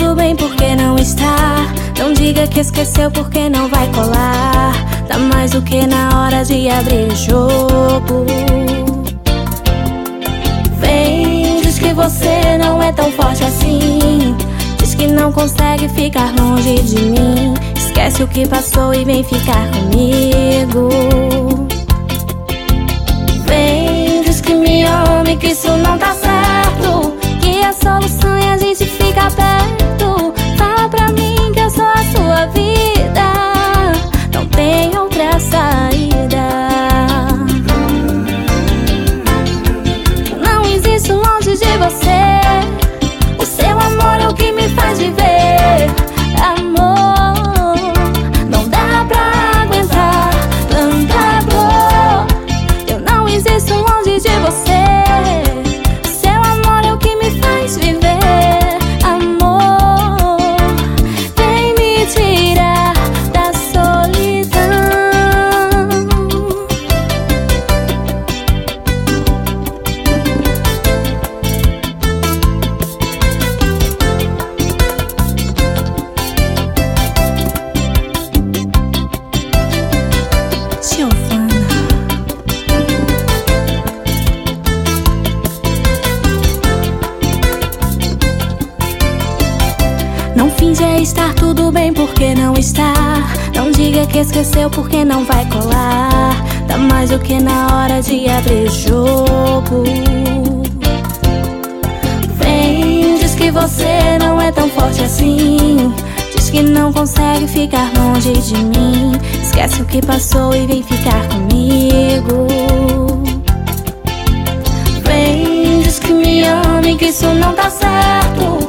tudo bem, por que não está? Não diga que esqueceu, porque não vai colar. Tá mais do que na hora de abrir o jogo. Vem, diz que você não é tão forte assim. Diz que não consegue ficar longe de mim. Esquece o que passou e vem ficar comigo. Vem, diz que me ama e que isso não tá certo, que a solução é a gente ficar perto. Fala pra mim que eu sou a sua vida, não tem outra saída. Não existo longe de você. O seu amor é o que me faz viver. Amor, não dá pra aguentar tanta dor. Eu não existo longe de você. Seu amor é o que me faz viver. Amor, vem me tirar da solidão. Giovana. Não finja estar tudo bem, porque não está. Não diga que esqueceu, porque não vai colar. Tá mais do que na hora de abrir o jogo. Vem, diz que você não é tão forte assim. Diz que não consegue ficar longe de mim. Esquece o que passou e vem ficar comigo. Vem, diz que me ama e que isso não tá certo,